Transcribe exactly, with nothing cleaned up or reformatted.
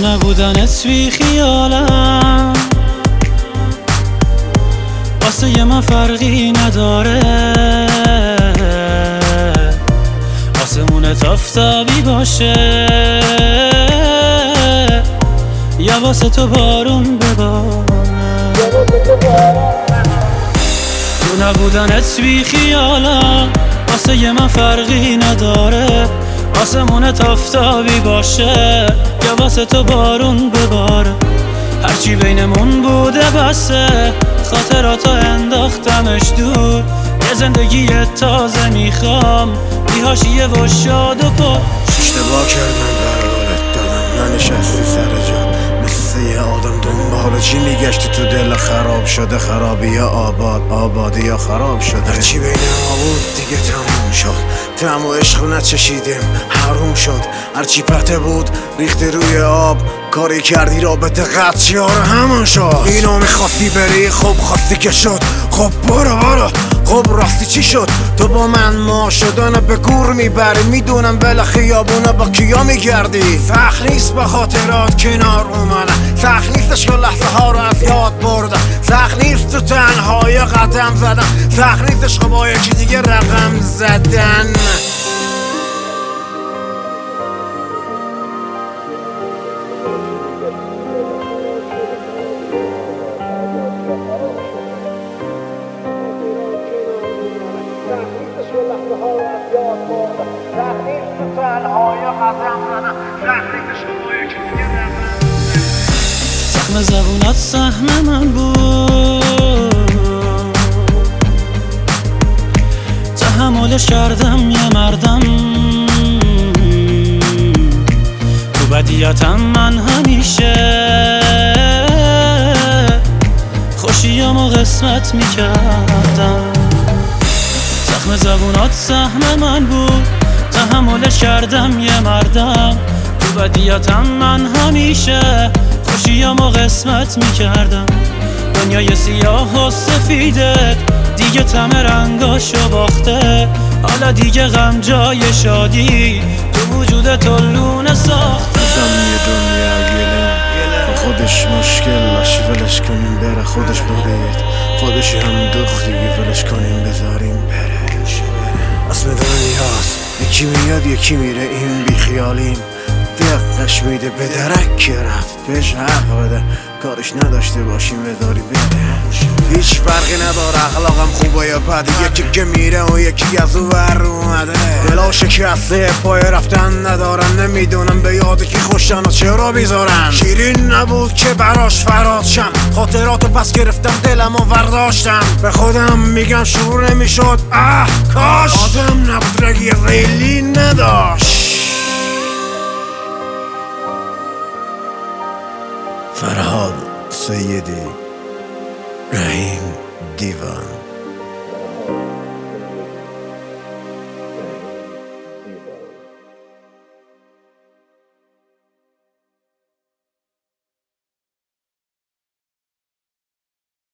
نبودنت بی خیالم واسه یه من فرقی نداره، آسمونت آفتابی باشه یا واسه تو بارون بباره. تو نبودنت بی خیالم واسه یه من فرقی نداره، آسمونت آفتابی باشه یا واسه تو بارون بباره. هرچی بینمون بوده بسه، خاطراتو انداختمش دور، یه زندگی تازه میخوام بی حاشیه و شاد و پر. اشتباه کردم قرارت دادم، ننشستی سر جات مثل یه آدم دنبال چی میگشتی تو دل خراب شده، خرابی یا آباد، آبادی یا خراب شده. هرچی بین ما بود دیگه تموم شد، تم و عشق نچشیدیم حروم شد. هرچی پته بود ریختی روی آب، کاری کردی رابطه قطعی ها رو همون شد. اینو میخواستی بری، خب خواستی که شد، خب برو برو. خب راستی چی شد؟ تو با من ما شدن به گور میبری، میدونم بلا خیابونه با کیا میگردی. سخت نیست با خاطرات کنار اومدن، سخت نیستش که لحظه ها رو از یاد بردن، سخت نیست تو تنهای قدم زدن، سخت نیستش که با یکی دیگه رقم زدن. زخم زبونات سهم من بود، تحملش کردم یه مردم. تو بدیاتم من همیشه خوشیامو قسمت میکردم. زخم زبونات سهم من بود، تحملش کردم یه مردم. تو بدیاتم من همیشه خوشیامو قسمت میکردم. دنیای سیاه و سفیدت دیگه تم رنگاشو باخته، حالا دیگه غم جای شادی تو وجود تو لونه ساخته. یه دنیا گله خودش مشکل باشه، ولش کنیم بره، خودش برید خودشی هم دخت دیگه، ولش کنیم بذاریم بره. اسم دنیاست یکی میاد یکی میره، این بیخیالیم دقش میده به درک رفت، بهش حق بده کارش نداشته باشیم بذاری بده. هیچ فرقی نداره اخلاقم خوبه یا بده، یکی که میره و یکی از او بر اومده. دلا شکسته پای رفتن ندارن، نمیدونم به یاد کی خوشن و چرا بیزارن. شیرین نبود که براش فراد شم، خاطراتو پس گرفتم دلمو ورداشتم. به خودم میگم شروع نمیشد اه کاش آدم نبود رگی ریلی نداشت. فرهاد سیدی، رحیم دیوان.